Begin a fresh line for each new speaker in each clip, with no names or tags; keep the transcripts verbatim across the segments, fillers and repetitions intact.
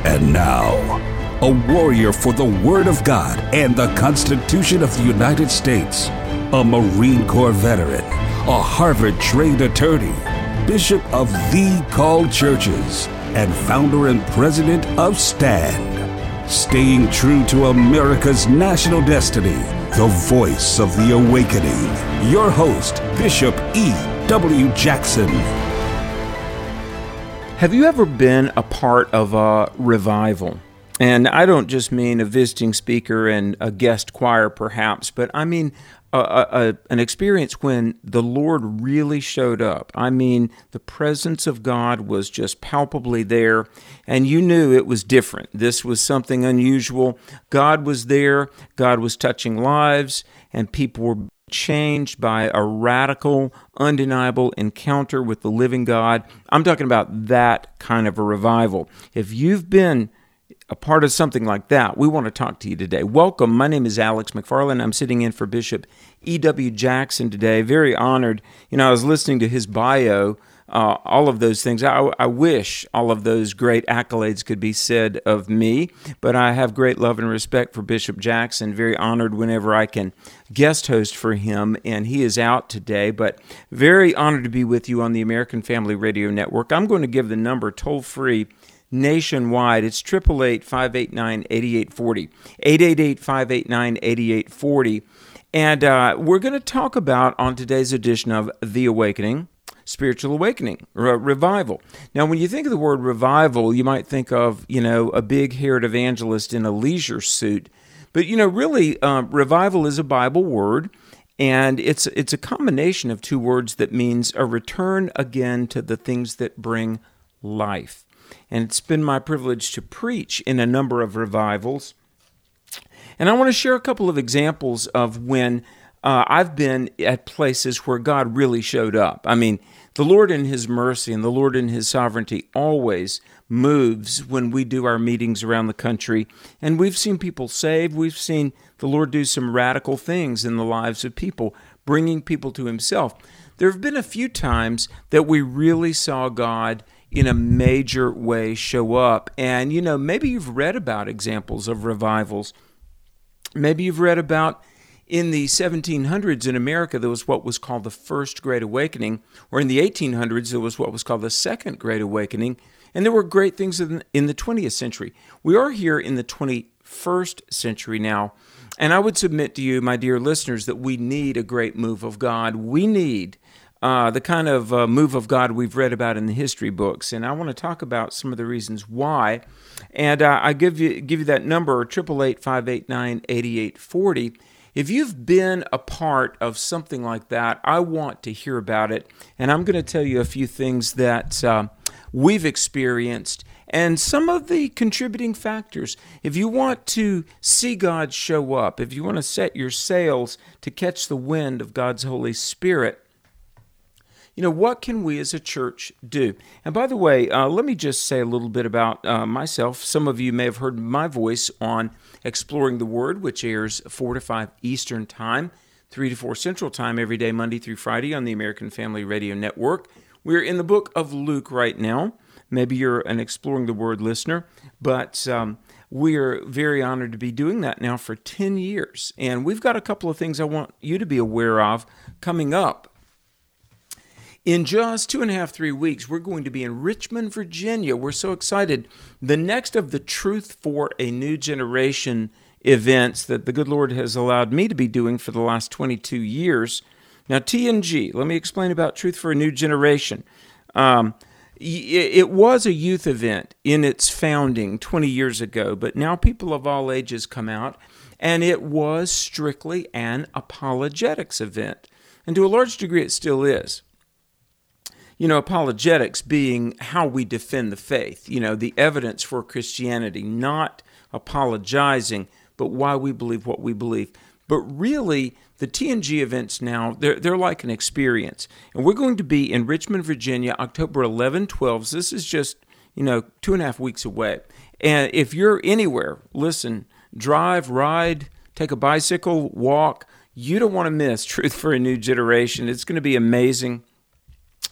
And now, a warrior for the Word of God and the Constitution of the United States, a Marine Corps veteran, a Harvard-trained attorney, Bishop of The Called Churches, and founder and president of STAND. Staying true to America's national destiny, the voice of the awakening. Your host, Bishop E W Jackson.
Have you ever been a part of a revival? And I don't just mean a visiting speaker and a guest choir, perhaps, but I mean a, a, an experience when the Lord really showed up. I mean, the presence of God was just palpably there, and you knew it was different. This was something unusual. God was there. God was touching lives, and people were changed by a radical, undeniable encounter with the living God. I'm talking about that kind of a revival. If you've been a part of something like that, we want to talk to you today. Welcome. My name is Alex McFarland. I'm sitting in for Bishop E W Jackson today. Very honored. You know, I was listening to his bio, uh, all of those things. I, I wish all of those great accolades could be said of me, but I have great love and respect for Bishop Jackson. Very honored whenever I can guest host for him, and he is out today, but very honored to be with you on the American Family Radio Network. I'm going to give the number toll-free nationwide. It's eight eight eight, five eight nine, eight eight four zero, eight eight eight, five eight nine, eight eight four zero. And uh, we're going to talk about, on today's edition of The Awakening, Spiritual Awakening, re- Revival. Now, when you think of the word revival, you might think of, you know, a big-haired evangelist in a leisure suit. But, you know, really, uh, revival is a Bible word, and it's it's a combination of two words that means a return again to the things that bring life. And it's been my privilege to preach in a number of revivals. And I want to share a couple of examples of when uh, I've been at places where God really showed up. I mean, the Lord in His mercy and the Lord in His sovereignty always moves when we do our meetings around the country. And we've seen people saved. We've seen the Lord do some radical things in the lives of people, bringing people to Himself. There have been a few times that we really saw God in a major way show up. And, you know, maybe you've read about examples of revivals. Maybe you've read about in the seventeen hundreds in America, there was what was called the First Great Awakening, or in the eighteen hundreds, there was what was called the Second Great Awakening, and there were great things in, in the twentieth century. We are here in the twenty-first century now, and I would submit to you, my dear listeners, that we need a great move of God. We need uh, the kind of uh, move of God we've read about in the history books, and I want to talk about some of the reasons why. And uh, I give you give you that number, eight eight eight, five eight nine, eight eight four zero. If you've been a part of something like that, I want to hear about it. And I'm going to tell you a few things that uh, we've experienced and some of the contributing factors. If you want to see God show up, if you want to set your sails to catch the wind of God's Holy Spirit, you know, what can we as a church do? And by the way, uh, let me just say a little bit about uh, myself. Some of you may have heard my voice on Exploring the Word, which airs four to five Eastern Time, three to four Central Time every day, Monday through Friday on the American Family Radio Network. We're in the book of Luke right now. Maybe you're an Exploring the Word listener, but um, we are very honored to be doing that now for ten years. And we've got a couple of things I want you to be aware of coming up. In just two and a half, three weeks, we're going to be in Richmond, Virginia. We're so excited. The next of the Truth for a New Generation events that the good Lord has allowed me to be doing for the last twenty-two years. Now, T N G, let me explain about Truth for a New Generation. Um, it was a youth event in its founding twenty years ago, but now people of all ages come out, and it was strictly an apologetics event. And to a large degree, it still is. You know, apologetics being how we defend the faith, you know, the evidence for Christianity, not apologizing, but why we believe what we believe. But really, the T N G events now, they're, they're like an experience. And we're going to be in Richmond, Virginia, October eleventh, twelfth. So this is just, you know, two and a half weeks away. And if you're anywhere, listen, drive, ride, take a bicycle, walk, you don't want to miss Truth for a New Generation. It's going to be amazing.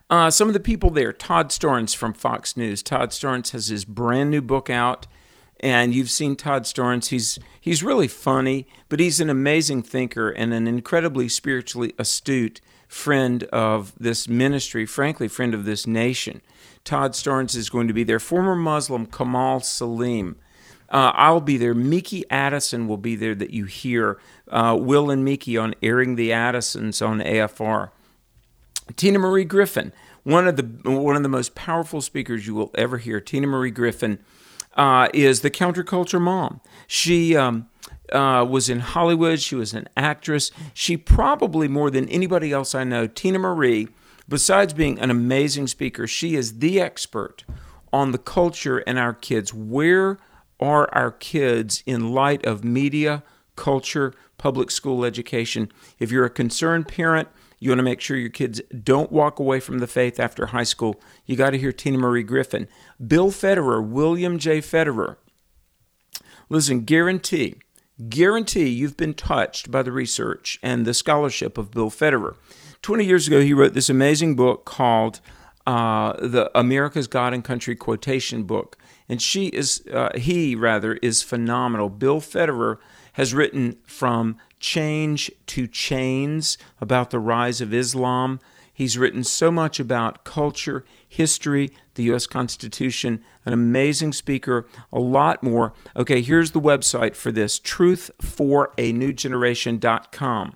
Uh, some of the people there, Todd Starnes from Fox News. Todd Starnes has his brand new book out, and you've seen Todd Starnes. He's he's really funny, but he's an amazing thinker and an incredibly spiritually astute friend of this ministry, frankly, friend of this nation. Todd Starnes is going to be there. Former Muslim Kamal Salim. Uh, I'll be there. Miki Addison will be there that you hear. Uh, Will and Miki on Airing the Addisons on A F R. Tina Marie Griffin, one of the one of the most powerful speakers you will ever hear. Tina Marie Griffin uh, is the counterculture mom. She um, uh, was in Hollywood. She was an actress. She probably, more than anybody else I know, Tina Marie, besides being an amazing speaker, she is the expert on the culture and our kids. Where are our kids in light of media, culture, public school education? If you're a concerned parent, you want to make sure your kids don't walk away from the faith after high school, you got to hear Tina Marie Griffin. Bill Federer, William J. Federer. Listen, guarantee, guarantee you've been touched by the research and the scholarship of Bill Federer. twenty years ago, he wrote this amazing book called uh, the America's God and Country Quotation Book. And she is, uh, he rather, is phenomenal. Bill Federer has written From Change to Chains about the rise of Islam. He's written so much about culture, history, the U S Constitution, an amazing speaker, a lot more. Okay, here's the website for this, truth for a new generation dot com.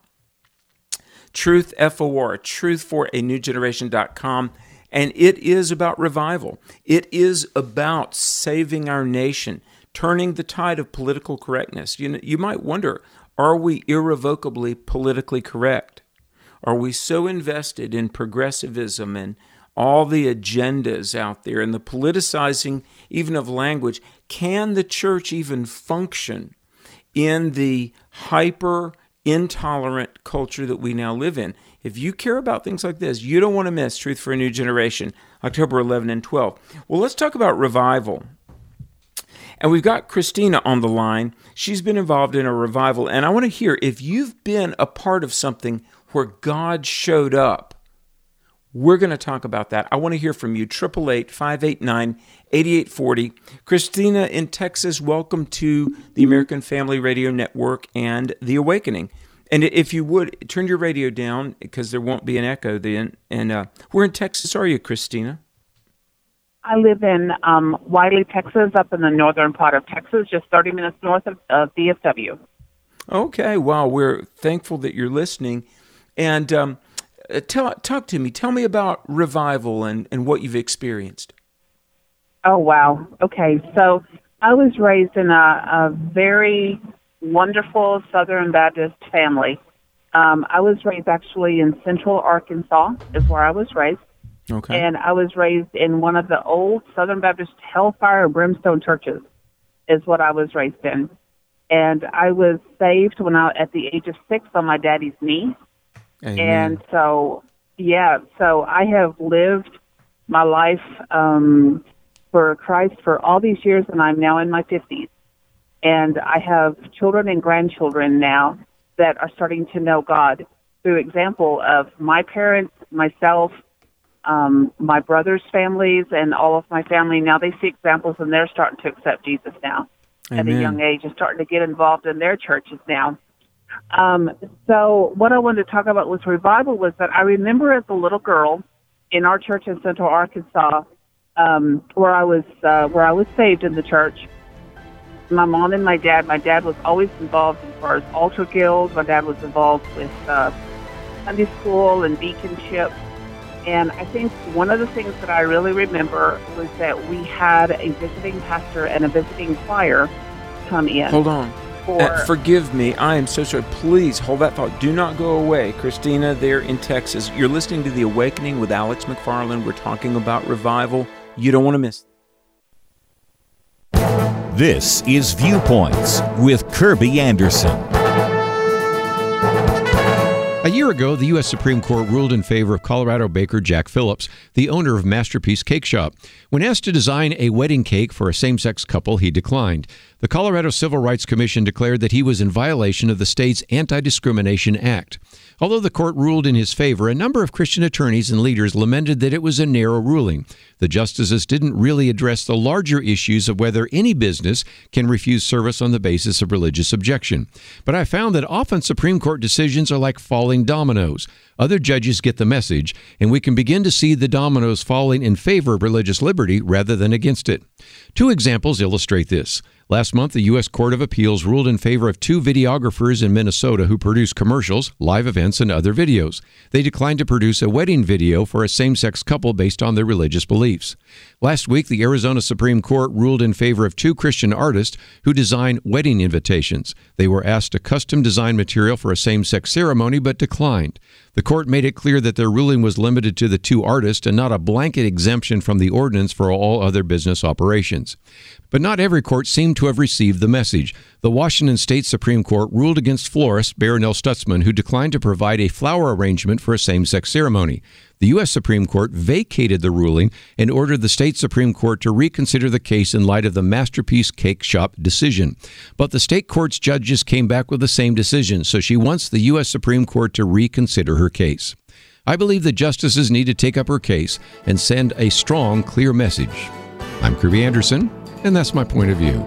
Truth, F O R, truth for a new generation dot com. And it is about revival. It is about saving our nation, turning the tide of political correctness. You know, you might wonder, are we irrevocably politically correct? Are we so invested in progressivism and all the agendas out there and the politicizing even of language? Can the church even function in the hyper intolerant culture that we now live in? If you care about things like this, you don't want to miss Truth for a New Generation, October eleventh and twelfth. Well, let's talk about revival. And we've got Christina on the line. She's been involved in a revival, and I want to hear if you've been a part of something where God showed up. We're going to talk about that. I want to hear from you, eight eight eight, five eight nine, eight eight four zero. Christina in Texas, welcome to the American Family Radio Network and The Awakening. And if you would, turn your radio down because there won't be an echo then. And uh, where in Texas are you, Christina?
I live in um, Wiley, Texas, up in the northern part of Texas, just thirty minutes north of uh, D F W.
Okay, wow, we're thankful that you're listening. And um, tell, talk to me. Tell me about revival and, and what you've experienced.
Oh, wow. Okay, so I was raised in a, a very wonderful Southern Baptist family. Um, I was raised actually in Central Arkansas is where I was raised.
Okay.
And I was raised in one of the old Southern Baptist Hellfire Brimstone churches is what I was raised in. And I was saved when I at the age of six on my daddy's knee.
Amen.
And so, yeah, so I have lived my life um, for Christ for all these years, and I'm now in my fifties. And I have children and grandchildren now that are starting to know God through example of my parents, myself, um, my brother's families, and all of my family. Now they see examples, and they're starting to accept Jesus now. Amen. At a young age, and starting to get involved in their churches now. Um, so what I wanted to talk about with revival was that I remember as a little girl in our church in Central Arkansas, um, where I was uh, where I was saved in the church. My mom and my dad, my dad was always involved as far as altar guild. My dad was involved with uh, Sunday school and deaconship. And I think one of the things that I really remember was that we had a visiting pastor and a visiting choir come in.
Hold on.
For,
uh, forgive me. I am so sorry. Please hold that thought. Do not go away. Christina there in Texas. You're listening to The Awakening with Alex McFarland. We're talking about revival. You don't want to miss.
This is Viewpoints with Kirby Anderson.
I
year ago, the U S Supreme Court ruled in favor of Colorado baker Jack Phillips, the owner of Masterpiece Cake Shop. When asked to design a wedding cake for a same-sex couple, he declined. The Colorado Civil Rights Commission declared that he was in violation of the state's Anti-Discrimination Act. Although the court ruled in his favor, a number of Christian attorneys and leaders lamented that it was a narrow ruling. The justices didn't really address the larger issues of whether any business can refuse service on the basis of religious objection. But I found that often Supreme Court decisions are like falling dominoes. Other judges get the message, and we can begin to see the dominoes falling in favor of religious liberty rather than against it. Two examples illustrate this. Last month, the U S Court of Appeals ruled in favor of two videographers in Minnesota who produce commercials, live events, and other videos. They declined to produce a wedding video for a same-sex couple based on their religious beliefs. Last week, the Arizona Supreme Court ruled in favor of two Christian artists who design wedding invitations. They were asked to custom design material for a same-sex ceremony, but declined. The court made it clear that their ruling was limited to the two artists and not a blanket exemption from the ordinance for all other business operations. But not every court seemed to have received the message. The Washington State Supreme Court ruled against florist Barronelle Stutzman, who declined to provide a flower arrangement for a same-sex ceremony. The U S Supreme Court vacated the ruling and ordered the state Supreme Court to reconsider the case in light of the Masterpiece Cake Shop decision. But the state court's judges came back with the same decision, so she wants the U S Supreme Court to reconsider her case. I believe the justices need to take up her case and send a strong, clear message. I'm Kirby Anderson, and that's my point of view.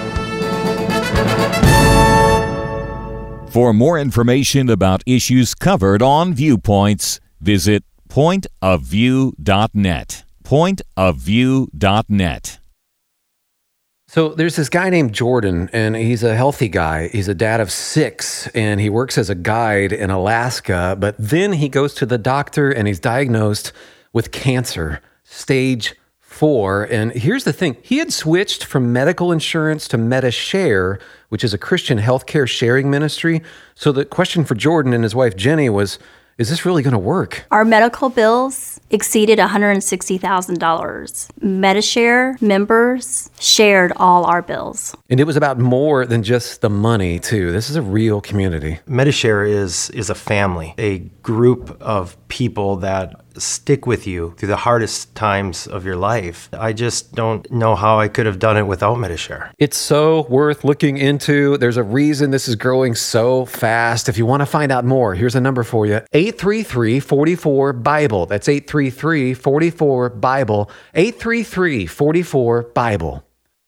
For more information about issues covered on Viewpoints, visit point of view dot net. point of view dot net.
So there's this guy named Jordan, and he's a healthy guy. He's a dad of six, and he works as a guide in Alaska. But then he goes to the doctor, and he's diagnosed with cancer, stage four. And here's the thing. He had switched from medical insurance to MediShare, which is a Christian healthcare sharing ministry. So the question for Jordan and his wife, Jenny, was, is this really going to work?
Our medical bills exceeded one hundred sixty thousand dollars. MediShare members shared all our bills.
And it was about more than just the money, too. This is a real community.
MediShare is is a family, a group of people that stick with you through the hardest times of your life. I just don't know how I could have done it without MediShare.
It's so worth looking into. There's a reason this is growing so fast. If you want to find out more, here's a number for you. eight three three, four four, Bible. That's eight three three, four four, Bible. eight three three, four four, Bible.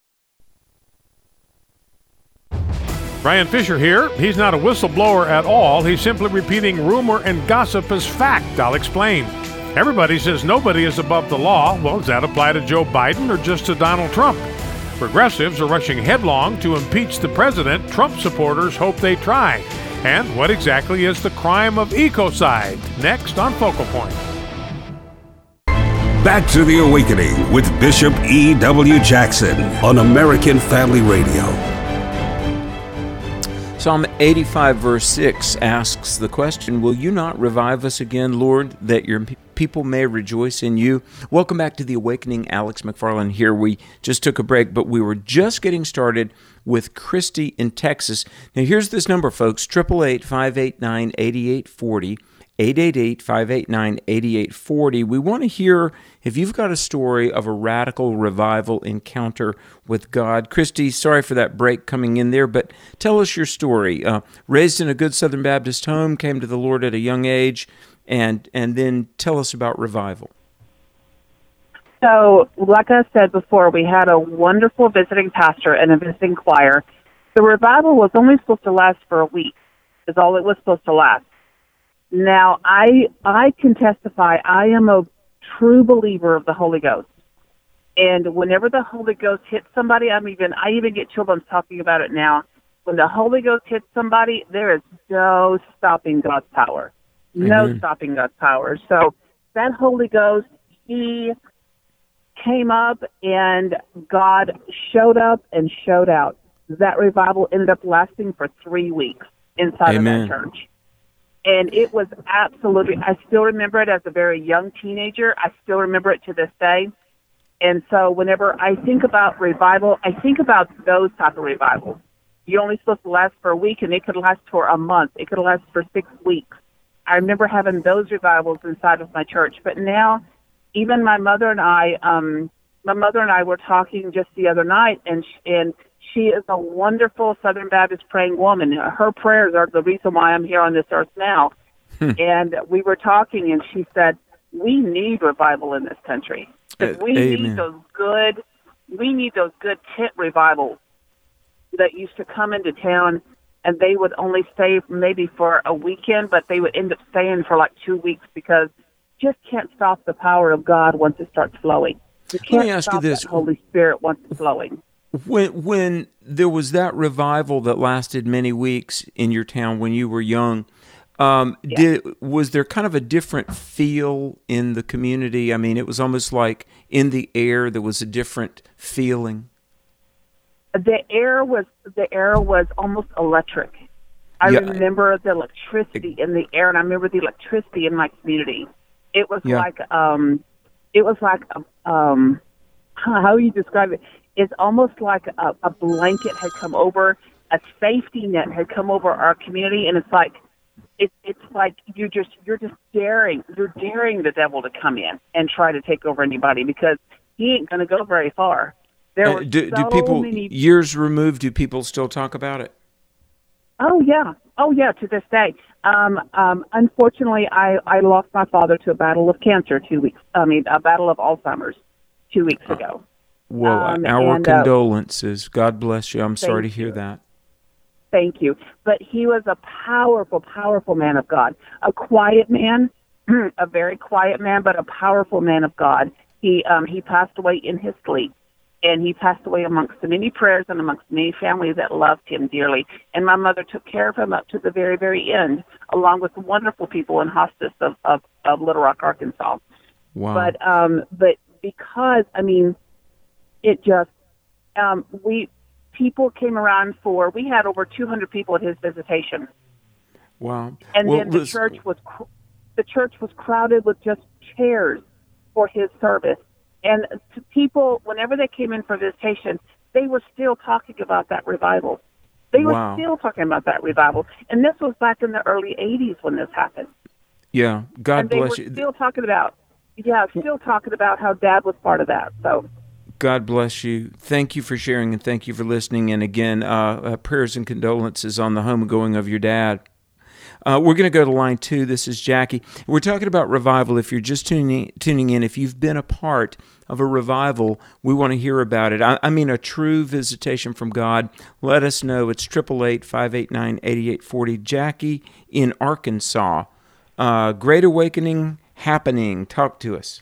Brian Fisher here. He's not a whistleblower at all. He's simply repeating rumor and gossip as fact. I'll explain. Everybody says nobody is above the law. Well, does that apply to Joe Biden or just to Donald Trump? Progressives are rushing headlong to impeach the president. Trump supporters hope they try. And what exactly is the crime of ecocide? Next on Focal Point.
Back to the Awakening with Bishop E W. Jackson on American Family Radio.
Psalm eighty-five, verse six asks the question, will you not revive us again, Lord, that your people may rejoice in you? Welcome back to The Awakening. Alex McFarland here. We just took a break, but we were just getting started with Christy in Texas. Now, here's this number, folks, eight eight eight, five eight nine, eight eight four zero, eight eight eight, five eight nine, eight eight four zero. We want to hear if you've got a story of a radical revival encounter with God. Christy, sorry for that break coming in there, but tell us your story. Uh, raised in a good Southern Baptist home, came to the Lord at a young age, and and then tell us about revival.
So, like I said before, we had a wonderful visiting pastor and a visiting choir. The revival was only supposed to last for a week, is all it was supposed to last. Now, I I can testify, I am a true believer of the Holy Ghost. And whenever the Holy Ghost hits somebody, I'm even I even get children talking about it now. When the Holy Ghost hits somebody, there is no stopping God's power. No mm-hmm. stopping God's power. So that Holy Ghost, he came up and God showed up and showed out. That revival ended up lasting for three weeks inside Amen. Of that church. And it was absolutely, I still remember it as a very young teenager. I still remember it to this day. And so whenever I think about revival, I think about those type of revivals. You're only supposed to last for a week, and it could last for a month. It could last for six weeks. I remember having those revivals inside of my church. But now, even my mother and I, um, my mother and I were talking just the other night, and she, and she is a wonderful Southern Baptist praying woman. Her prayers are the reason why I'm here on this earth now. Hmm. And we were talking, and she said, we need revival in this country. Uh, we amen. need those good, we need those good tent revivals that used to come into town, and they would only stay maybe for a weekend, but they would end up staying for like two weeks because you just can't stop the power of God once it starts flowing. You can't
Let me ask
stop
you this.
that Holy Spirit once it's flowing.
When when there was that revival that lasted many weeks in your town when you were young, um, yeah. did was there kind of a different feel in the community? I mean, it was almost like in the air there was a different feeling.
The air was the air was almost electric. I yeah. remember the electricity in the air, and I remember the electricity in my community. It was yeah. like um, it was like a, um, how you describe it? It's almost like a, a blanket had come over, a safety net had come over our community, and it's like it, it's like you just you're just daring you're daring the devil to come in and try to take over anybody because he ain't going to go very far. There were
uh, do,
so
do people
many...
years removed? Do people still talk about it?
Oh yeah, oh yeah. To this day, um, um, unfortunately, I, I lost my father to a battle of cancer two weeks. I mean, a battle of Alzheimer's two weeks oh. ago.
Well, um, our and, condolences. Uh, God bless you. I'm sorry to hear
you.
that.
Thank you. But he was a powerful, powerful man of God. A quiet man, a very quiet man, but a powerful man of God. He um, he passed away in his sleep. And he passed away amongst many prayers and amongst many families that loved him dearly. And my mother took care of him up to the very, very end, along with wonderful people in hospice of, of, of Little Rock, Arkansas.
Wow.
But um, but because, I mean, it just, um, we, people came around for, we had over two hundred people at his visitation.
Wow.
And
well,
then the
listen.
church was, the church was crowded with just chairs for his service. And to people, whenever they came in for visitation, they were still talking about that revival. They were
wow.
still talking about that revival. And this was back in the early eighties when this happened.
Yeah, God
and they
bless
were
you.
Still talking about, yeah, still talking about how Dad was part of that. So,
God bless you. Thank you for sharing and thank you for listening. And again, uh, uh, prayers and condolences on the homegoing of your dad. Uh, we're going to go to line two. This is Jackie. We're talking about revival. If you're just tuning tuning in, if you've been a part of a revival, we want to hear about it. I, I mean, a true visitation from God. Let us know. It's eight eight eight, five eight nine, eight eight four zero. Jackie in Arkansas. Uh, Great Awakening happening. Talk to us.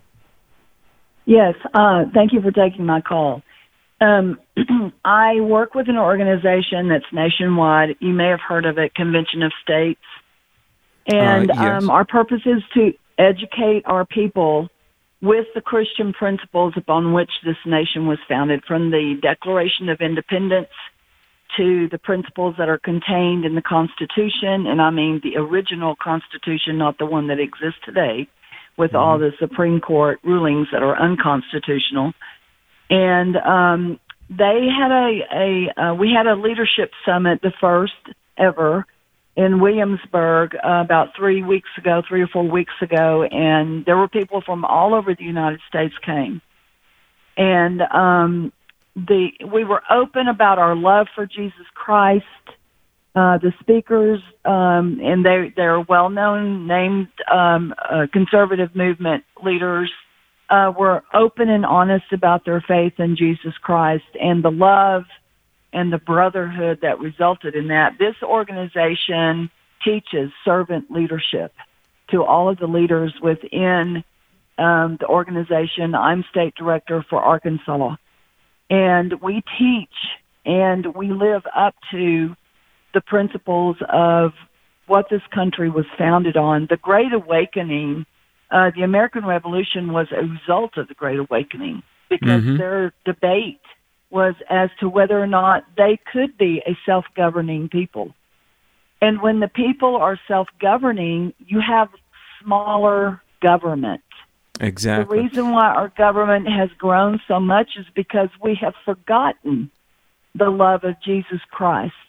Yes. Uh, thank you for taking my call. Um, I work with an organization that's nationwide. You may have heard of it, Convention of States. And
uh, yes.
um, our purpose is to educate our people with the Christian principles upon which this nation was founded, from the Declaration of Independence to the principles that are contained in the Constitution. And I mean the original Constitution, not the one that exists today, with mm-hmm. all the Supreme Court rulings that are unconstitutional. And um, they had a, a uh, we had a leadership summit, the first ever, in Williamsburg uh, about three weeks ago, three or four weeks ago, and there were people from all over the United States came. And um, the we were open about our love for Jesus Christ. Uh, the speakers, um, and they they're well-known, named um, uh, conservative movement leaders. Uh, were open and honest about their faith in Jesus Christ and the love and the brotherhood that resulted in that. This organization teaches servant leadership to all of the leaders within um, the organization. I'm state director for Arkansas. And we teach and we live up to the principles of what this country was founded on. The Great Awakening, Uh, the American Revolution was a result of the Great Awakening because mm-hmm. their debate was as to whether or not they could be a self-governing people. And when the people are self-governing, you have smaller government.
Exactly.
The reason why our government has grown so much is because we have forgotten the love of Jesus Christ.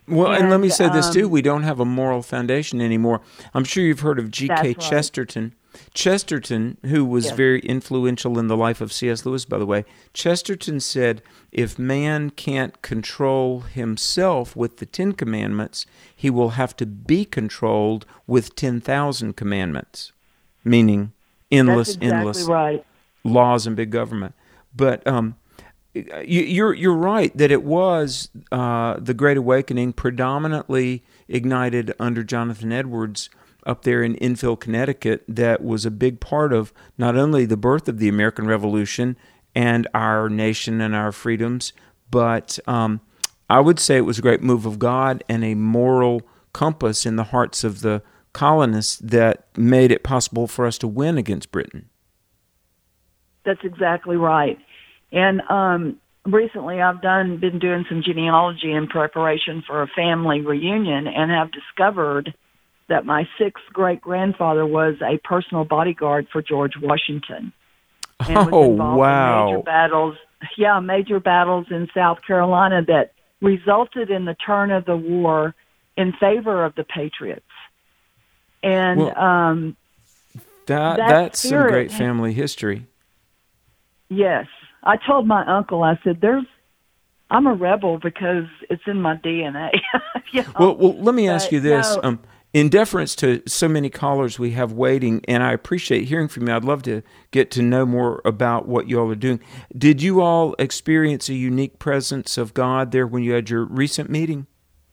Well, and, and let me say um, this too: we don't have a moral foundation anymore. I'm sure you've heard of G K Right. Chesterton. Chesterton, who was yes. very influential in the life of C S Lewis, by the way, Chesterton said, if man can't control himself with the Ten Commandments, he will have to be controlled with ten thousand commandments, meaning endless,
That's exactly
endless
right.
laws and big government. But um, you, you're you're right that it was uh, the Great Awakening predominantly ignited under Jonathan Edwards up there in Enfield, Connecticut, that was a big part of not only the birth of the American Revolution and our nation and our freedoms, but um, I would say it was a great move of God and a moral compass in the hearts of the colonists that made it possible for us to win against Britain.
That's exactly right. And um, recently I've done been doing some genealogy in preparation for a family reunion and have discovered that my sixth great-grandfather was a personal bodyguard for George Washington. And
oh,
was involved
wow.
in major battles, yeah, major battles in South Carolina that resulted in the turn of the war in favor of the Patriots. And
well,
um,
that,
that
that's
spirit,
some great family history.
Yes. I told my uncle, I said, there's I'm a rebel because it's in my D N A. you know?
Well, well, let me ask
but,
you this.
No,
um, in deference to so many callers we have waiting, and I appreciate hearing from you, I'd love to get to know more about what you all are doing. Did you all experience a unique presence of God there when you had your recent meeting?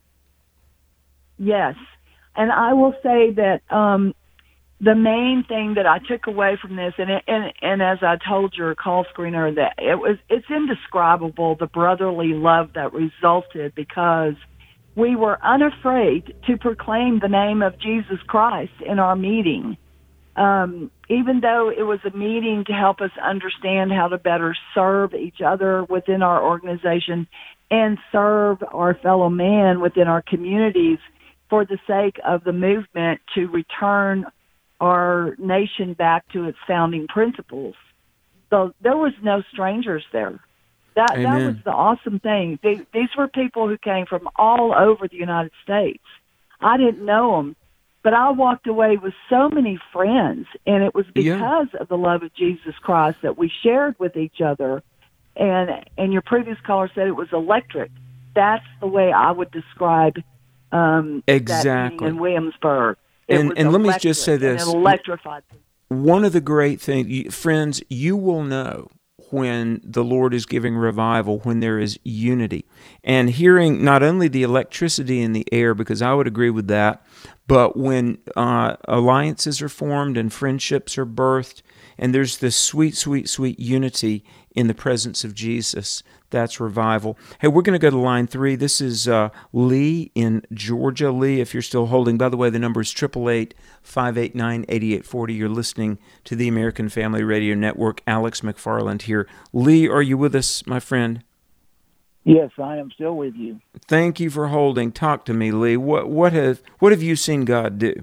Yes. And I will say that um, the main thing that I took away from this, and, and and as I told your call screener, that it was it's indescribable, the brotherly love that resulted, because we were unafraid to proclaim the name of Jesus Christ in our meeting. Um, even though it was a meeting to help us understand how to better serve each other within our organization and serve our fellow man within our communities for the sake of the movement to return our nation back to its founding principles. So there was no strangers there. That
Amen.
That was the awesome thing. They, these were people who came from all over the United States. I didn't know them, but I walked away with so many friends, and it was because yeah. of the love of Jesus Christ that we shared with each other. And and your previous caller said it was electric. That's the way I would describe um,
exactly
that meeting in Williamsburg. It
and and let me just say this:
it electrified.
One of the great things, friends, you will know when the Lord is giving revival, when there is unity. And hearing not only the electricity in the air, because I would agree with that, but when uh, alliances are formed and friendships are birthed, and there's this sweet, sweet, sweet unity in the presence of Jesus, that's revival. Hey, we're going to go to line three. This is uh, Lee in Georgia. Lee, if you're still holding, by the way, the number is eight eight eight, five eight nine, eight eight four zero. You're listening to the American Family Radio Network. Alex McFarland here. Lee, are you with us, my friend?
Yes, I am still with you.
Thank you for holding. Talk to me, Lee. What what have what have you seen God do?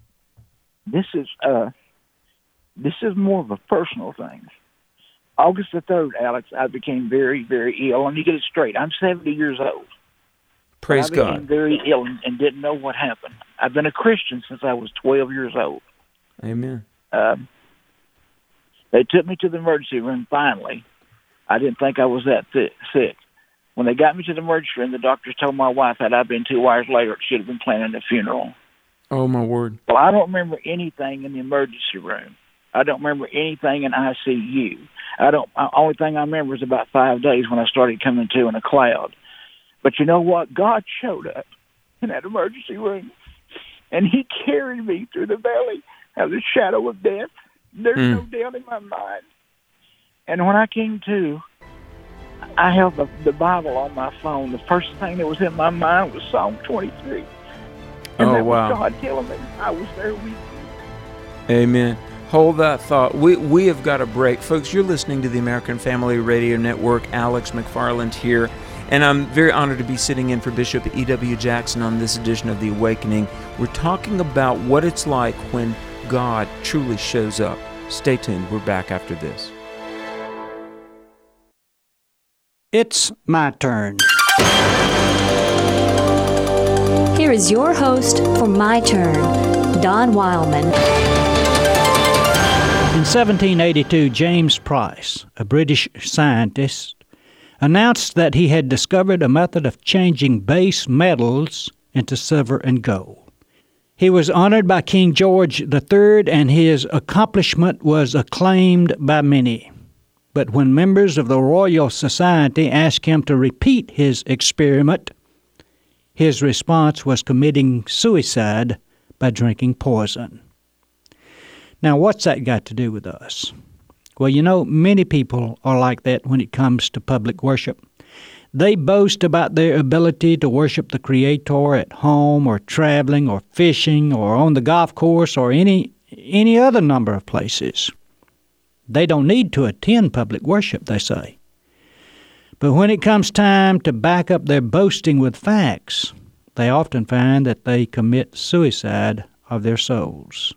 This is uh, this is more of a personal thing. August the third, Alex, I became very, very ill. And you get it straight. I'm seventy years old.
Praise
I became
God.
very ill and, and didn't know what happened. I've been a Christian since I was twelve years old.
Amen.
Um, they took me to the emergency room finally. I didn't think I was that th- sick. When they got me to the emergency room, the doctors told my wife that I'd been two hours later, should have been planning a funeral.
Oh, my word.
Well, I don't remember anything in the emergency room. I don't remember anything in I C U. I don't. The only thing I remember is about five days when I started coming to in a cloud. But you know what? God showed up in that emergency room, and He carried me through the valley of the shadow of death. There's mm. no doubt in my mind. And when I came to, I held the, the Bible on my phone. The first thing that was in my mind was Psalm twenty-three. And
oh,
that
wow.
was God telling me I was there with you.
Amen. Hold that thought. We we have got a break. Folks, you're listening to the American Family Radio Network. Alex McFarland here. And I'm very honored to be sitting in for Bishop E W. Jackson on this edition of The Awakening. We're talking about what it's like when God truly shows up. Stay tuned. We're back after this.
It's my turn. is your host for My Turn, Don Wildman.
In seventeen eighty-two, James Price, a British scientist, announced that he had discovered a method of changing base metals into silver and gold. He was honored by King George the Third, and his accomplishment was acclaimed by many. But when members of the Royal Society asked him to repeat his experiment, his response was committing suicide by drinking poison. Now, what's that got to do with us? Well, you know, many people are like that when it comes to public worship. They boast about their ability to worship the Creator at home or traveling or fishing or on the golf course or any any other number of places. They don't need to attend public worship, they say. But when it comes time to back up their boasting with facts, they often find that they commit suicide of their souls.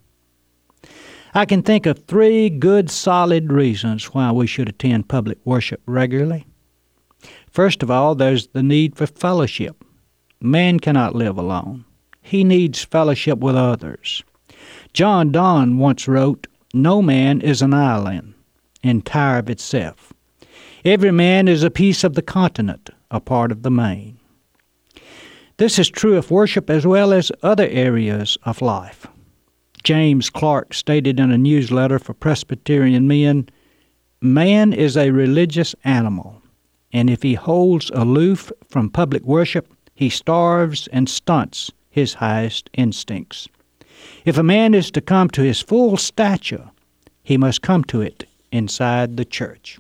I can think of three good, solid reasons why we should attend public worship regularly. First of all, there's the need for fellowship. Man cannot live alone. He needs fellowship with others. John Donne once wrote, "No man is an island, entire of itself. Every man is a piece of the continent, a part of the main." This is true of worship as well as other areas of life. James Clark stated in a newsletter for Presbyterian men, "Man is a religious animal, and if he holds aloof from public worship, he starves and stunts his highest instincts. If a man is to come to his full stature, he must come to it inside the church."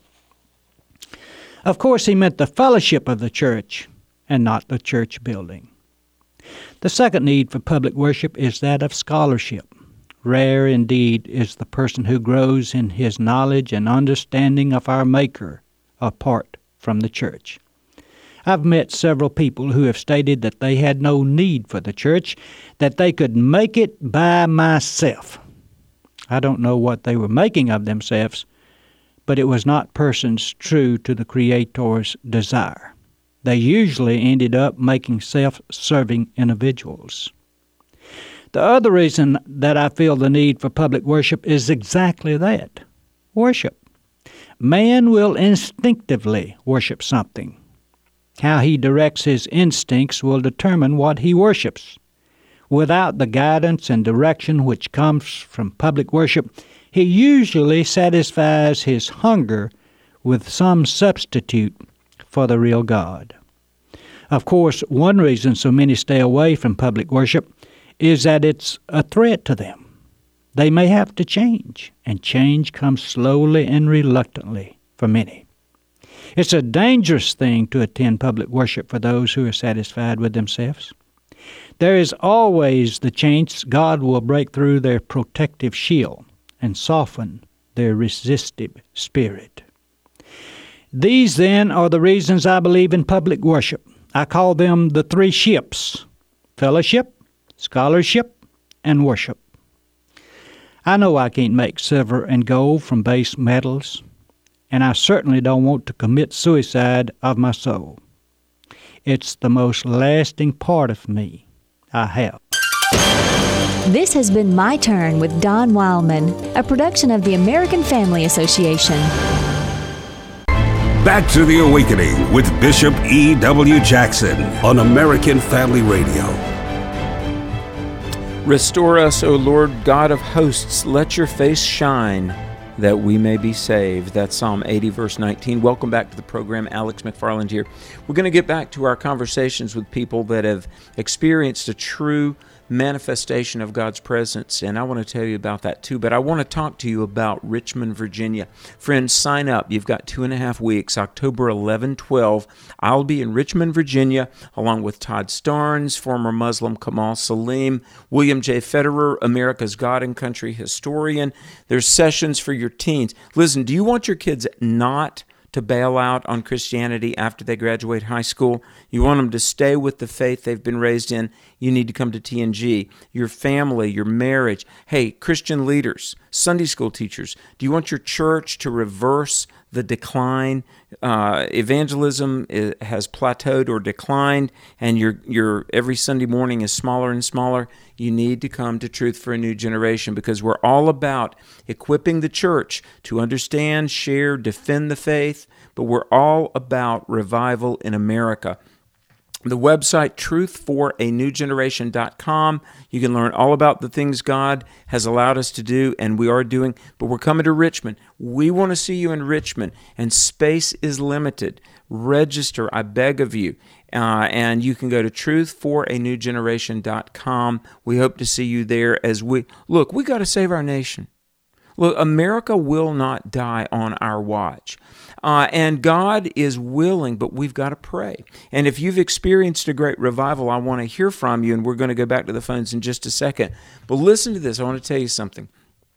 Of course, he meant the fellowship of the church and not the church building. The second need for public worship is that of scholarship. Rare indeed is the person who grows in his knowledge and understanding of our Maker apart from the church. I've met several people who have stated that they had no need for the church, that they could make it by myself. I don't know what they were making of themselves, but it was not persons true to the Creator's desire. They usually ended up making self-serving individuals. The other reason that I feel the need for public worship is exactly that, worship. Man will instinctively worship something. How he directs his instincts will determine what he worships. Without the guidance and direction which comes from public worship, he usually satisfies his hunger with some substitute for the real God. Of course, one reason so many stay away from public worship is that it's a threat to them. They may have to change, and change comes slowly and reluctantly for many. It's a dangerous thing to attend public worship for those who are satisfied with themselves. There is always the chance God will break through their protective shield and soften their resistive spirit. These, then, are the reasons I believe in public worship. I call them the three ships: fellowship, scholarship, and worship. I know I can't make silver and gold from base metals, and I certainly don't want to commit suicide of my soul. It's the most lasting part of me I have.
This has been My Turn with Don Wildman, a production of the American Family Association.
Back to the Awakening with Bishop E W Jackson on American Family Radio.
Restore us, O Lord God of hosts, let your face shine, that we may be saved. That's Psalm eighty, verse nineteen. Welcome back to the program. Alex McFarland here. We're going to get back to our conversations with people that have experienced a true manifestation of God's presence, and I want to tell you about that too. But I want to talk to you about Richmond, Virginia. Friends, sign up. You've got two and a half weeks, October eleventh, twelfth. I'll be in Richmond, Virginia, along with Todd Starnes, former Muslim Kamal Salim, William J. Federer, America's God and Country historian. There's sessions for your teens. Listen, do you want your kids not to bail out on Christianity after they graduate high school? You want them to stay with the faith they've been raised in? You need to come to T N G. Your family, your marriage. Hey, Christian leaders, Sunday school teachers, do you want your church to reverse the decline. Uh, evangelism is, has plateaued or declined, and your your every Sunday morning is smaller and smaller. You need to come to Truth for a New Generation, because we're all about equipping the church to understand, share, defend the faith, but we're all about revival in America. The website, truth for a new generation dot com. You can learn all about the things God has allowed us to do and we are doing, but we're coming to Richmond. We want to see you in Richmond, and space is limited. Register, I beg of you. Uh, and you can go to truth for a new generation dot com. We hope to see you there as we, look, we got to save our nation. Look, America will not die on our watch. Uh, and God is willing, but we've got to pray. And if you've experienced a great revival, I want to hear from you, and we're going to go back to the phones in just a second. But listen to this. I want to tell you something.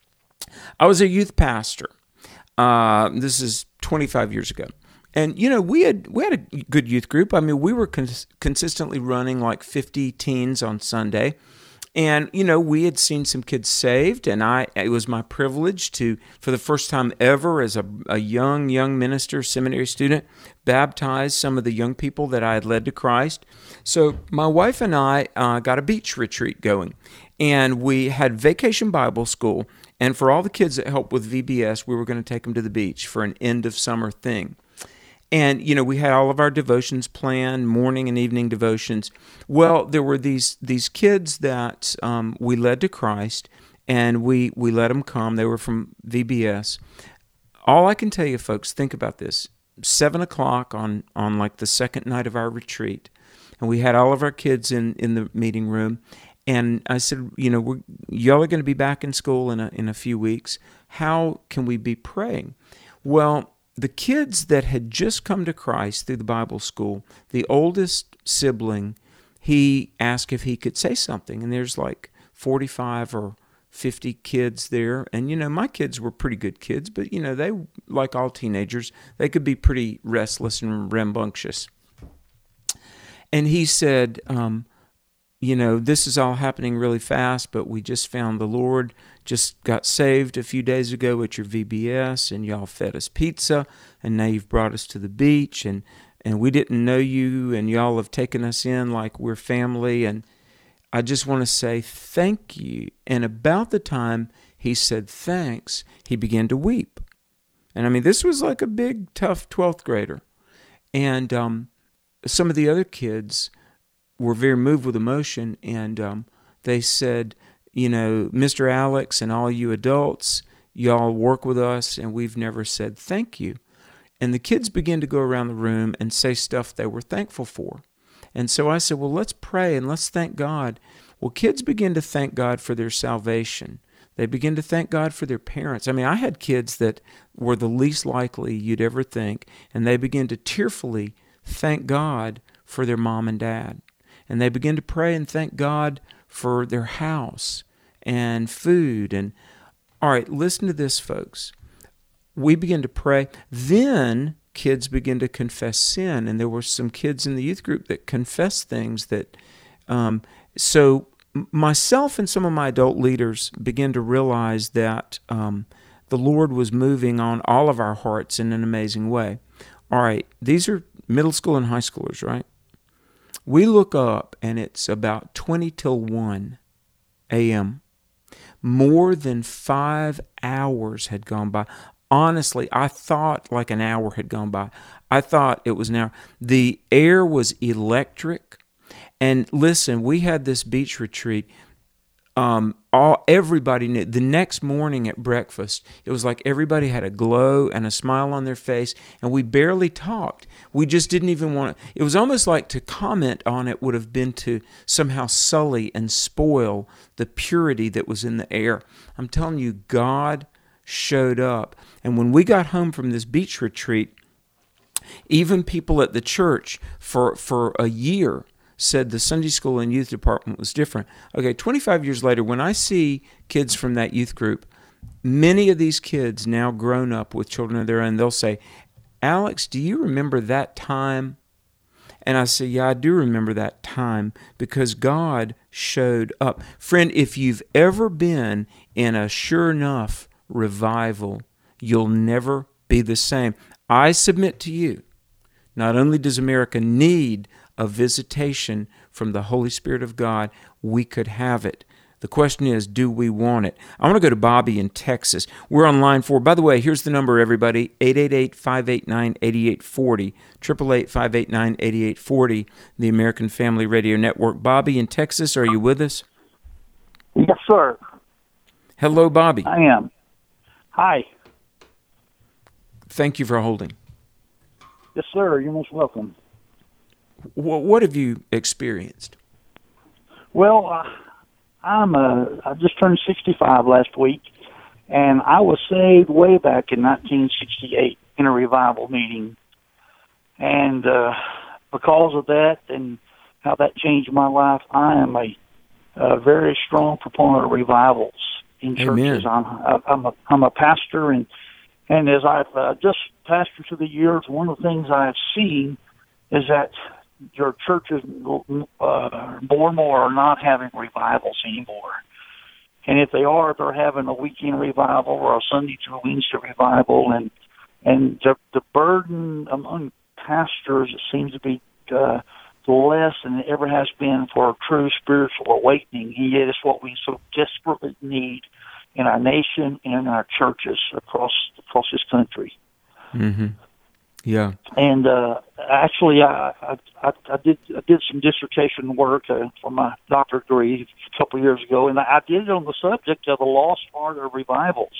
I was a youth pastor. Uh, this is twenty-five years ago. And, you know, we had we had a good youth group. I mean, we were cons- consistently running like fifty teens on Sunday. And, you know, we had seen some kids saved, and I it was my privilege to, for the first time ever as a, a young, young minister, seminary student, baptize some of the young people that I had led to Christ. So my wife and I uh, got a beach retreat going, and we had Vacation Bible School, and for all the kids that helped with V B S, we were going to take them to the beach for an end-of-summer thing. And, you know, we had all of our devotions planned, morning and evening devotions. Well, there were these these kids that um, we led to Christ, and we, we let them come. They were from V B S. All I can tell you, folks, think about this. Seven o'clock on, on like the second night of our retreat, and we had all of our kids in, in the meeting room. And I said, you know, we're, y'all are going to be back in school in a, in a few weeks. How can we be praying? Well, the kids that had just come to Christ through the Bible school, the oldest sibling, he asked if he could say something. And there's like forty-five or fifty kids there. And, you know, my kids were pretty good kids, but, you know, they, like all teenagers, they could be pretty restless and rambunctious. And he said, um, you know, this is all happening really fast, but we just found the Lord, just got saved a few days ago at your V B S, and y'all fed us pizza, and now you've brought us to the beach, and, and we didn't know you, and y'all have taken us in like we're family, and I just want to say thank you. And about the time he said thanks, he began to weep. And I mean, this was like a big, tough twelfth grader. And um, some of the other kids were very moved with emotion, and um, they said, you know, Mister Alex and all you adults, y'all work with us, and we've never said thank you. And the kids began to go around the room and say stuff they were thankful for. And so I said, well, let's pray and let's thank God. Well, kids begin to thank God for their salvation. They begin to thank God for their parents. I mean, I had kids that were the least likely you'd ever think, and they began to tearfully thank God for their mom and dad. And they begin to pray and thank God for their house and food. And all right, listen to this, folks. We begin to pray. Then kids begin to confess sin. And there were some kids in the youth group that confessed things that, um, so myself and some of my adult leaders began to realize that um, the Lord was moving on all of our hearts in an amazing way. All right, these are middle school and high schoolers, right? We look up, and it's about twenty till one a.m. More than five hours had gone by. Honestly, I thought like an hour had gone by. I thought it was an hour. The air was electric. And listen, we had this beach retreat. Um, all everybody knew. The next morning at breakfast, it was like everybody had a glow and a smile on their face, and we barely talked. We just didn't even want to. It was almost like to comment on it would have been to somehow sully and spoil the purity that was in the air. I'm telling you, God showed up. And when we got home from this beach retreat, even people at the church for for a year said the Sunday school and youth department was different. Okay, twenty-five years later, when I see kids from that youth group, many of these kids now grown up with children of their own, they'll say, Alex, do you remember that time? And I say, yeah, I do remember that time because God showed up. Friend, if you've ever been in a sure enough revival, you'll never be the same. I submit to you, not only does America need a visitation from the Holy Spirit of God, we could have it. The question is, do we want it? I want to go to Bobby in Texas. We're on line four. By the way, here's the number, everybody, eight eight eight, five eight nine, eight eight four zero, eight eight eight, five eight nine, eight eight four zero, the American Family Radio Network. Bobby in Texas, are you with us?
Yes, sir.
Hello, Bobby.
I am. Hi.
Thank you for holding.
Yes, sir. You're most welcome.
W- what have you experienced?
Well, uh, I'm uh, I just turned sixty-five last week, and I was saved way back in nineteen sixty-eight in a revival meeting. And uh, because of that and how that changed my life, I am a, a very strong proponent of revivals in churches. I'm, I'm, a, I'm a pastor, and And as I've uh, just pastored through the years, one of the things I've seen is that your churches uh, more and more are not having revivals anymore. And if they are, they're having a weekend revival or a Sunday through Wednesday revival. And and the, the burden among pastors seems to be uh, less than it ever has been for a true spiritual awakening. And yet it's what we so desperately need in our nation and in our churches across across this country.
Mm-hmm. Yeah.
And uh, actually, I, I I did I did some dissertation work uh, for my doctorate degree a couple of years ago, and I did it on the subject of the lost art of revivals.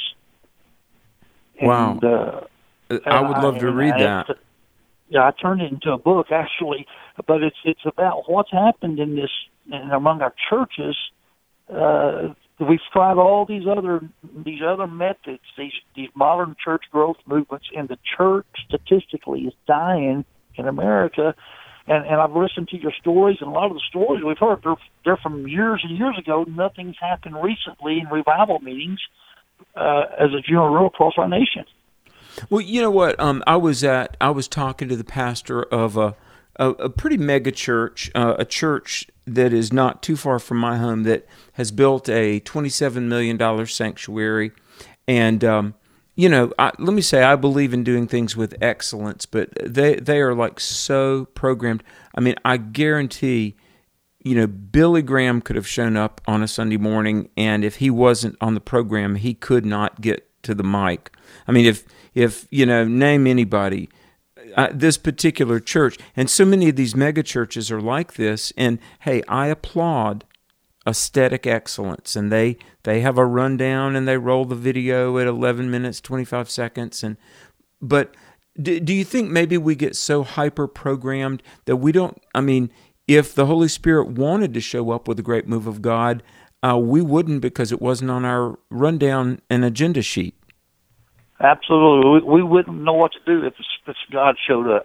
Wow.
And, uh,
I would love to read
I,
that.
Yeah, I turned it into a book actually, but it's it's about what's happened in this in, among our churches. Uh, We've tried all these other these other methods, these these modern church growth movements, and the church statistically is dying in America. And and I've listened to your stories, and a lot of the stories we've heard they're they're from years and years ago. Nothing's happened recently in revival meetings uh, as a general rule across our nation.
Well, you know what? Um, I was at I was talking to the pastor of a a, a pretty mega church, uh, a church that is not too far from my home that has built a twenty-seven million dollars sanctuary. And, um, you know, I, let me say, I believe in doing things with excellence, but they, they are like so programmed. I mean, I guarantee, you know, Billy Graham could have shown up on a Sunday morning, and if he wasn't on the program, he could not get to the mic. I mean, if, if you know, name anybody, Uh, this particular church, and so many of these mega churches are like this. And hey, I applaud aesthetic excellence, and they they have a rundown and they roll the video at eleven minutes twenty-five seconds. And but do, do you think maybe we get so hyper programmed that we don't? I mean, if the Holy Spirit wanted to show up with a great move of God, uh, we wouldn't, because it wasn't on our rundown and agenda sheet.
Absolutely. We, we wouldn't know what to do if, if God showed up.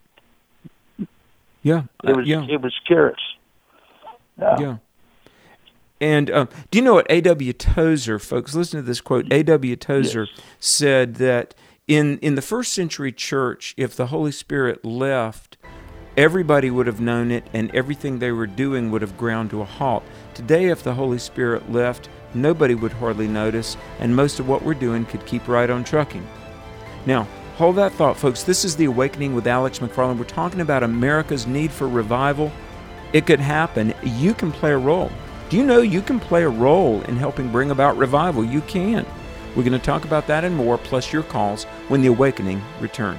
Yeah. Uh,
it was,
yeah.
It would scare us. Yeah.
yeah. And uh, do you know what A W Tozer, folks, listen to this quote. A W Tozer yes. said that in, in the first century church, if the Holy Spirit left, everybody would have known it, and everything they were doing would have ground to a halt. Today, if the Holy Spirit left, nobody would hardly notice, and most of what we're doing could keep right on trucking. Now, hold that thought, folks. This is The Awakening with Alex McFarland. We're talking about America's need for revival. It could happen. You can play a role. Do you know you can play a role in helping bring about revival? You can. We're going to talk about that and more, plus your calls, when The Awakening returns.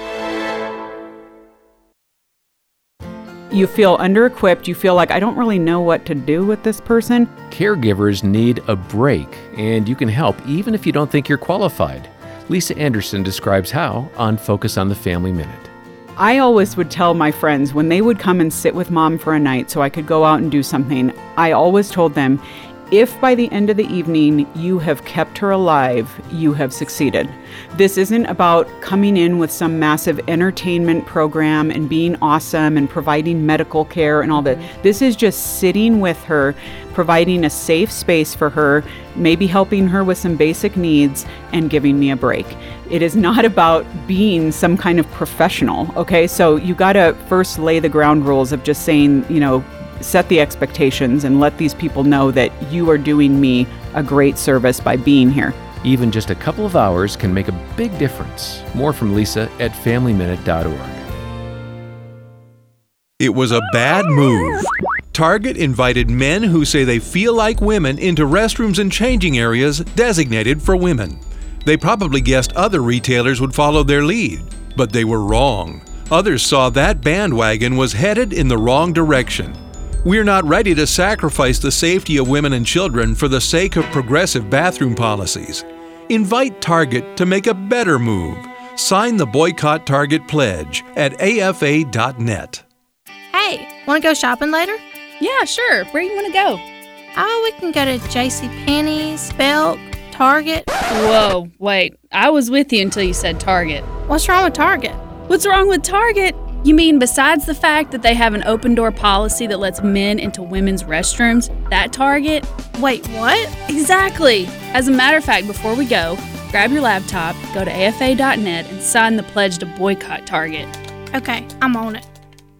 You feel under-equipped. You feel like, I don't really know what to do with this person.
Caregivers need a break, and you can help even if you don't think you're qualified. Lisa Anderson describes how on Focus on the Family Minute.
I always would tell my friends when they would come and sit with Mom for a night so I could go out and do something, I always told them, if by the end of the evening you have kept her alive, you have succeeded. This isn't about coming in with some massive entertainment program and being awesome and providing medical care and all that. This is just sitting with her, providing a safe space for her, maybe helping her with some basic needs, and giving me a break. It is not about being some kind of professional, okay? So you gotta first lay the ground rules of just saying, you know, set the expectations and let these people know that you are doing me a great service by being here.
Even just a couple of hours can make a big difference. More from Lisa at family minute dot org.
It was a bad move. Target invited men who say they feel like women into restrooms and changing areas designated for women. They probably guessed other retailers would follow their lead, but they were wrong. Others saw that bandwagon was headed in the wrong direction. We're not ready to sacrifice the safety of women and children for the sake of progressive bathroom policies. Invite Target to make a better move. Sign the Boycott Target Pledge at A F A dot net.
Hey, want to go shopping later?
Yeah, sure. Where you want to go?
Oh, we can go to JCPenney's, Belk, Target.
Whoa, wait. I was with you until you said Target.
What's wrong with Target?
What's wrong with Target? You mean besides the fact that they have an open door policy that lets men into women's restrooms, that Target?
Wait, what?
Exactly. As a matter of fact, before we go, grab your laptop, go to A F A dot net, and sign the pledge to boycott Target.
Okay, I'm on it.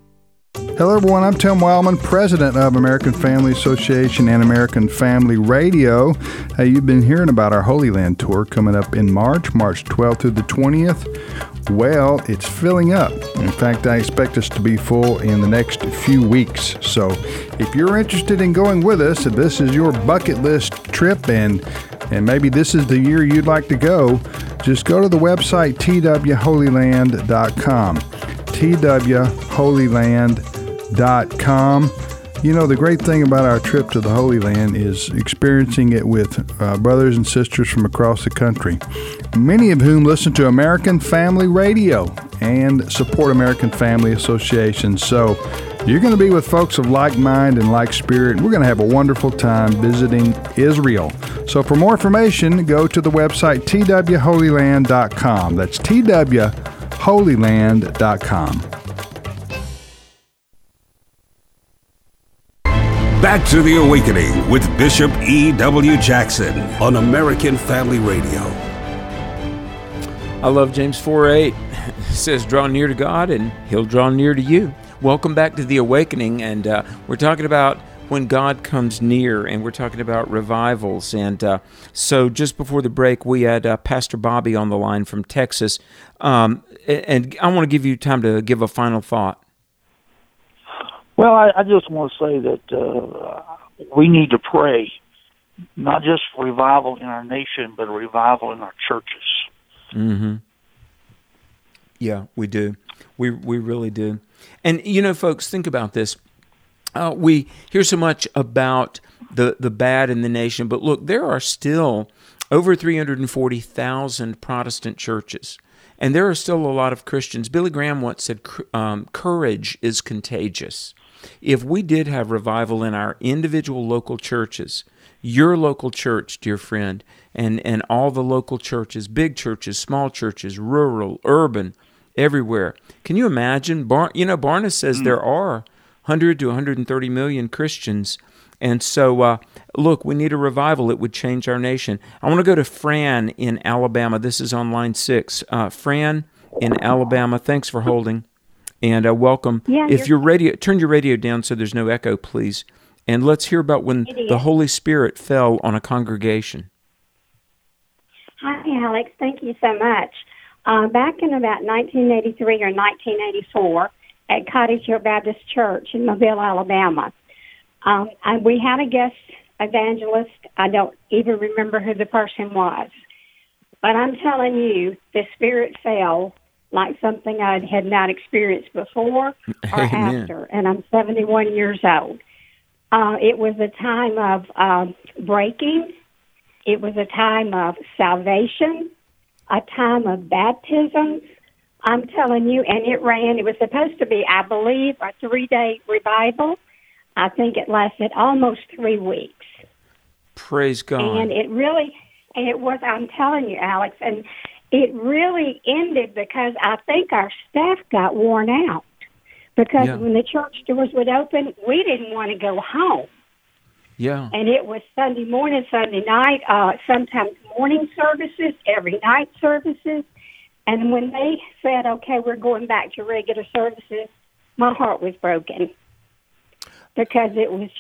Hello, everyone. I'm Tim Wildman, president of American Family Association and American Family Radio. Hey, you've been hearing about our Holy Land tour coming up in March, March twelfth through the twentieth. Well, it's filling up. In fact, I expect us to be full in the next few weeks. So if you're interested in going with us, if this is your bucket list trip and and maybe this is the year you'd like to go, just go to the website T W holy land dot com. T W holy land dot com. You know, the great thing about our trip to the Holy Land is experiencing it with uh, brothers and sisters from across the country, many of whom listen to American Family Radio and support American Family Association. So you're going to be with folks of like mind and like spirit. We're going to have a wonderful time visiting Israel. So for more information, go to the website T W holy land dot com. That's T W holy land dot com.
Back to the Awakening with Bishop E W. Jackson on American Family Radio.
I love James four eight. It says, draw near to God and He'll draw near to you. Welcome back to the Awakening, and uh, we're talking about when God comes near, and we're talking about revivals. And uh, so just before the break, we had uh, Pastor Bobby on the line from Texas, um, and I want to give you time to give a final thought.
Well, I, I just want to say that uh, we need to pray, not just for revival in our nation, but a revival in our churches.
Mm-hmm. Yeah, we do. We we really do. And, you know, folks, think about this. Uh, we hear so much about the, the bad in the nation, but look, there are still over three hundred forty thousand Protestant churches. And there are still a lot of Christians. Billy Graham once said, um, courage is contagious. If we did have revival in our individual local churches, your local church, dear friend, and, and all the local churches, big churches, small churches, rural, urban, everywhere. Can you imagine? Bar, you know, Barna says mm. there are one hundred to one hundred thirty million Christians. And so, uh, look, we need a revival. It would change our nation. I want to go to Fran in Alabama. This is on line six. Uh, Fran in Alabama, thanks for holding. And uh, welcome.
Yeah,
if your radio, turn your radio down so there's no echo, please. And let's hear about when the Holy Spirit fell on a congregation.
Hi, Alex. Thank you so much. Uh, back in about nineteen eighty-three or nineteen eighty-four at Cottage Hill Baptist Church in Mobile, Alabama, um, and we had a guest evangelist. I don't even remember who the person was. But I'm telling you, the Spirit fell like something I had not experienced before or
Amen.
after, and I'm seventy-one years old. Uh, it was a time of uh, breaking. It was a time of salvation, a time of baptisms. I'm telling you, and it ran. It was supposed to be, I believe, a three-day revival. I think it lasted almost three weeks.
Praise God.
And it really, and it was, I'm telling you, Alex, and it really ended because I think our staff got worn out. Because
Yeah.
when the church doors would open, we didn't want to go home.
Yeah.
And it was Sunday morning, Sunday night, uh, sometimes morning services, every night services. And when they said, okay, we're going back to regular services, my heart was broken. Because it was just,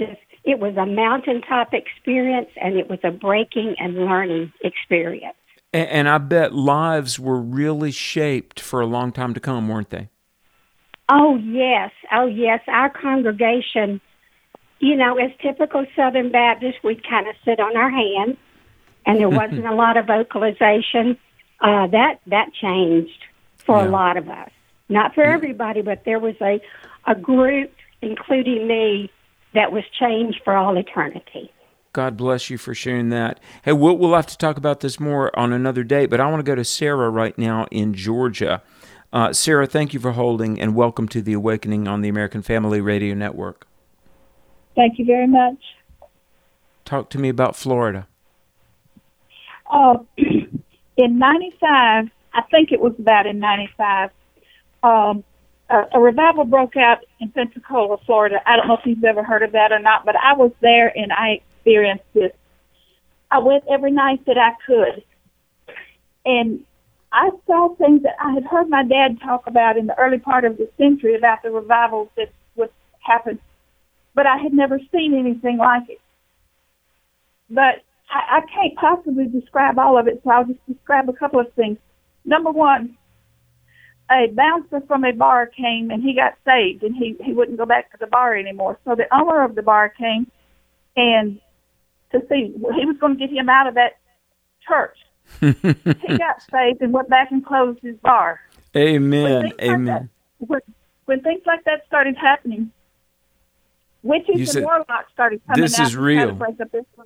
it was a mountaintop experience, and it was a breaking and learning experience.
And, and I bet lives were really shaped for a long time to come, weren't they?
Oh, yes. Oh, yes. Our congregation, you know, as typical Southern Baptists, we'd kind of sit on our hands, and there wasn't a lot of vocalization. Uh, that that changed for yeah. a lot of us. Not for everybody, but there was a, a group, including me, that was changed for all eternity.
God bless you for sharing that. Hey, we'll, we'll have to talk about this more on another day, but I want to go to Sarah right now in Georgia. Uh, Sarah, thank you for holding, and welcome to The Awakening on the American Family Radio Network.
Thank you very much.
Talk to me about Florida.
Uh, in ninety-five, I think it was about in ninety-five, um, a, a revival broke out in Pensacola, Florida. I don't know if you've ever heard of that or not, but I was there and I experienced this. I went every night that I could, and I saw things that I had heard my dad talk about in the early part of the century about the revivals that would happen, but I had never seen anything like it. But I, I can't possibly describe all of it, so I'll just describe a couple of things. Number one, a bouncer from a bar came, and he got saved, and he, he wouldn't go back to the bar anymore. So the owner of the bar came, and to see, he was going to get him out of that church. He got saved and went back and closed his bar.
Amen.
When
Amen.
Like that, when, when things like that started happening, witches
You said,
and warlocks started coming
this
out
is
to
real.
try to break up this one.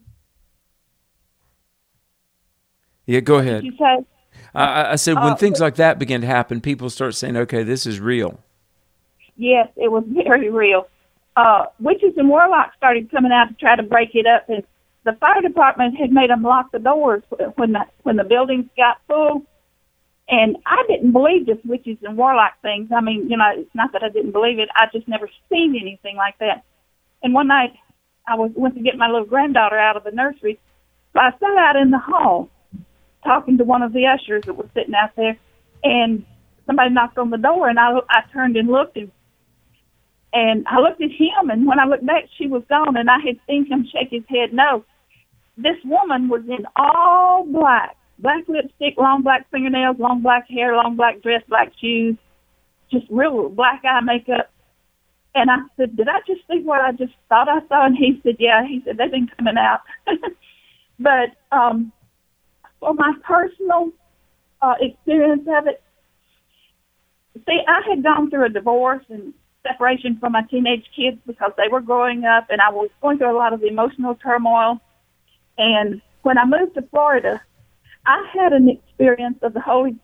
Yeah, go ahead.
You say?
I, I said when
Uh,
things like that begin to happen, people start saying, okay, this is real.
Yes, it was very real. Uh, witches and warlocks started coming out to try to break it up, and the fire department had made them lock the doors when the when the buildings got full. And I didn't believe this witches and warlock things. I mean, you know, it's not that I didn't believe it. I just never seen anything like that. And one night, I was went to get my little granddaughter out of the nursery. So I sat out in the hall talking to one of the ushers that was sitting out there, and somebody knocked on the door, and I I turned and looked, and and I looked at him, and when I looked back, she was gone, and I had seen him shake his head no. This woman was in all black, black lipstick, long black fingernails, long black hair, long black dress, black shoes, just real black eye makeup. And I said, did I just see what I just thought I saw? And he said, yeah. He said, they've been coming out. But um, for my personal uh, experience of it, see, I had gone through a divorce and separation from my teenage kids because they were growing up, and I was going through a lot of emotional turmoil. And when I moved to Florida, I had an experience of the Holy,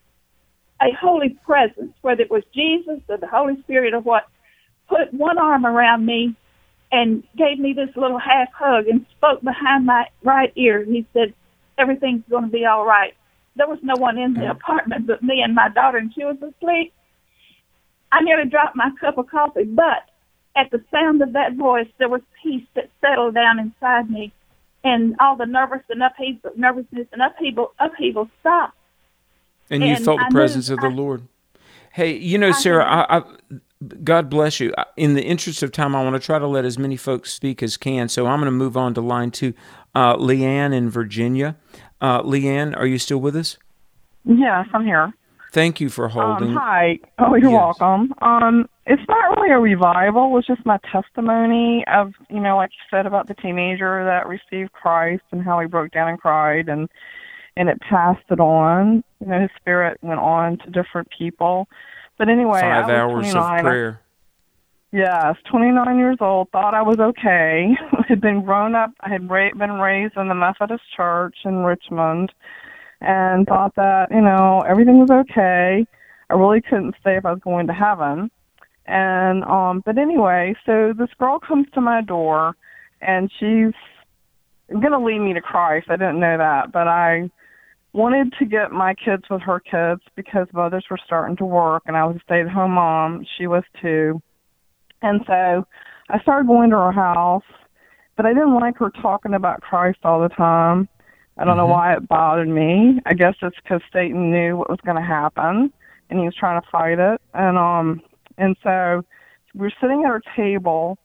a holy presence, whether it was Jesus or the Holy Spirit or what, put one arm around me and gave me this little half hug and spoke behind my right ear. He said, everything's going to be all right. There was no one in the apartment but me and my daughter, and she was asleep. I nearly dropped my cup of coffee, but at the sound of that voice, there was peace that settled down inside me. And all the nervous and upheaval, nervousness and upheaval, upheaval stopped.
And you
And
felt the
I
presence
knew-
of the
I-
Lord. Hey, you know, Sarah, I, I, God bless you. I- In the interest of time, I want to try to let as many folks speak as can. So I'm going to move on to line two. Uh, Leanne in Virginia. Uh, Leanne, are you still with us?
Yes, I'm here.
Thank you for holding.
Um, hi. Oh, you're
Yes.
welcome. Um, it's not really a revival. It's just my testimony of, you know, like you said about the teenager that received Christ and how he broke down and cried, and and it passed it on. You know, his spirit went on to different people. But anyway,
Five
I was
hours of
twenty-nine.
prayer.
Yes, twenty-nine years old, thought I was okay. Had been grown up, I had ra- been raised in the Methodist Church in Richmond, and thought that, you know, everything was okay. I really couldn't say if I was going to heaven. And, um, but anyway, so this girl comes to my door, and she's going to lead me to Christ. I didn't know that, but I wanted to get my kids with her kids because mothers were starting to work, and I was a stay-at-home mom. She was too. And so I started going to her house, but I didn't like her talking about Christ all the time. I don't know why it bothered me. I guess it's because Satan knew what was going to happen, and he was trying to fight it. And um, and so we were sitting at her table,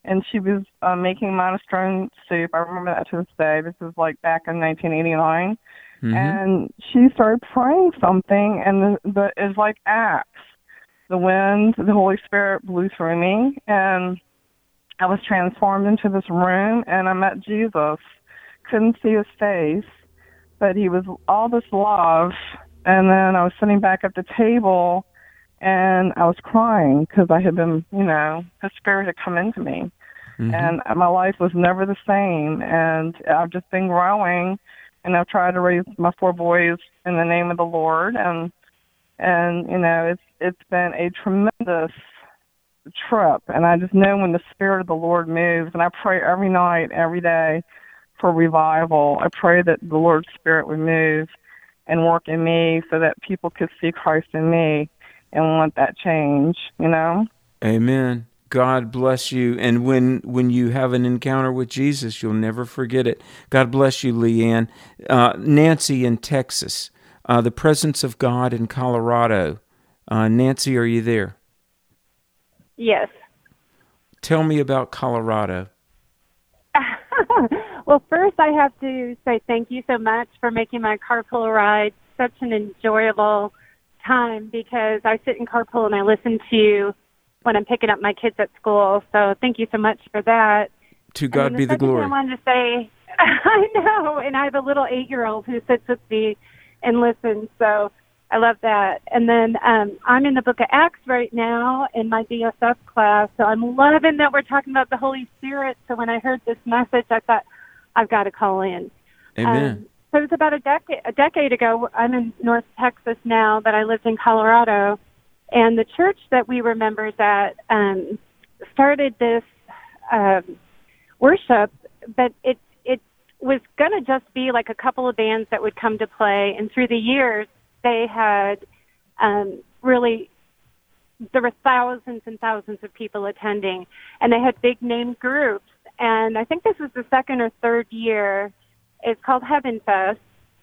and she was uh, making minestrone soup. I remember that to this day. This was like back in nineteen eighty-nine. Mm-hmm. And she started praying something, and the, the it was like Acts. The wind, the Holy Spirit blew through me, and I was transformed into this room, and I met Jesus. Couldn't see his face, but he was all this love. And then I was sitting back at the table, and I was crying because I had been, you know, his spirit had come into me. Mm-hmm. And my life was never the same, and I've just been growing. And I've tried to raise my four boys in the name of the Lord, and and you know it's it's been a tremendous trip. And I just know when the Spirit of the Lord moves, and I pray every night, every day for revival. I pray that the Lord's Spirit would move and work in me, so that people could see Christ in me and want that change. You know.
Amen. God bless you. And when when you have an encounter with Jesus, you'll never forget it. God bless you, Leanne. Uh, Nancy in Texas, uh, the presence of God in Colorado. Uh, Nancy, are you there?
Yes.
Tell me about Colorado.
Well, first I have to say thank you so much for making my carpool ride such an enjoyable time, because I sit in carpool and I listen to you when I'm picking up my kids at school. So thank you so much for that.
To God be the glory.
I wanted to say, I know, and I have a little eight-year-old who sits with me and listens, so I love that. And then um, I'm in the book of Acts right now in my D S F class, so I'm loving that we're talking about the Holy Spirit. So when I heard this message, I thought, I've got to call in.
Amen.
Um, so it was about a decade, a decade ago. I'm in North Texas now, but I lived in Colorado. And the church that we were members at um, started this um, worship, but it it was going to just be like a couple of bands that would come to play. And through the years, they had um, really, there were thousands and thousands of people attending, and they had big name groups. And I think this was the second or third year. It's called Heaven Fest.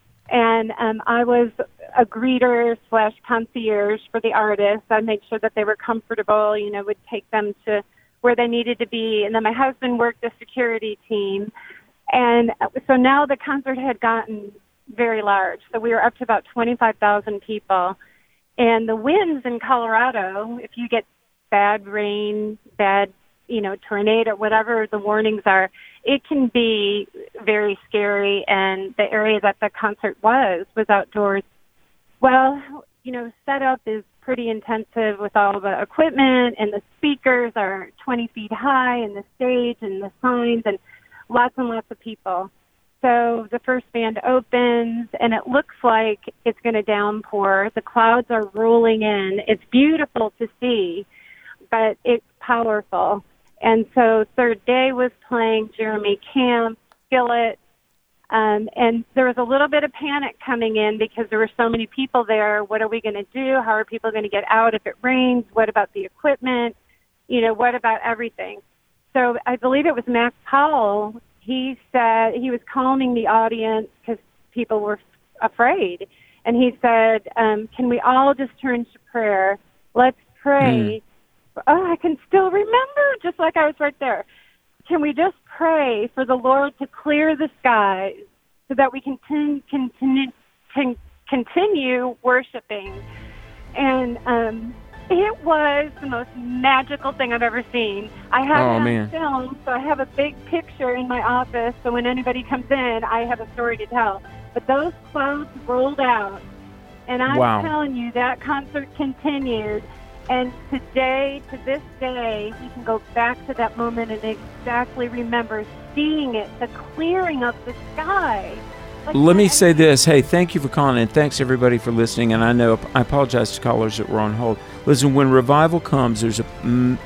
And um, I was a greeter slash concierge for the artists. I'd make sure that they were comfortable, you know, would take them to where they needed to be. And then my husband worked the security team. And so now the concert had gotten very large. So we were up to about twenty-five thousand people. And the winds in Colorado, if you get bad rain, bad, you know, tornado, whatever the warnings are, it can be very scary. And the area that the concert was, was outdoors. Well, you know, setup is pretty intensive with all the equipment, and the speakers are twenty feet high, and the stage and the signs, and lots and lots of people. So the first band opens, and it looks like it's going to downpour. The clouds are rolling in. It's beautiful to see, but it's powerful. And so third day was playing Jeremy Camp, Skillet, um, and there was a little bit of panic coming in because there were so many people there. What are we going to do? How are people going to get out if it rains? What about the equipment? You know, what about everything? So I believe it was Mac Powell. He said he was calming the audience because people were afraid. And he said, um, can we all just turn to prayer? Let's pray. Mm. Oh, I can still remember, just like I was right there. Can we just pray for the Lord to clear the skies so that we can ten- continue, can continue worshiping? And um, it was the most magical thing I've ever seen. I have
oh,
it on
man.
film, so I have a big picture in my office, so when anybody comes in, I have a story to tell. But those clouds rolled out, and I'm
wow.
telling you, that concert continued. And today, to this day, we can go back to that moment and exactly remember seeing it, the clearing of the sky. Like
Let me
that.
say this. Hey, thank you for calling, and thanks everybody for listening. And I know I apologize to callers that were on hold. Listen, when revival comes, there's a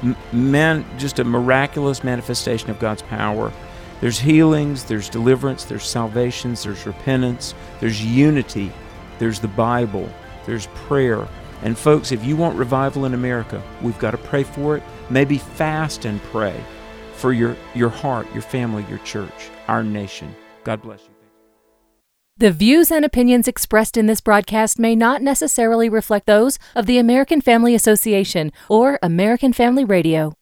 man, just a miraculous manifestation of God's power. There's healings, there's deliverance, there's salvations, there's repentance, there's unity, there's the Bible, there's prayer. And folks, if you want revival in America, we've got to pray for it. Maybe fast and pray for your, your heart, your family, your church, our nation. God bless you.
The views and opinions expressed in this broadcast may not necessarily reflect those of the American Family Association or American Family Radio.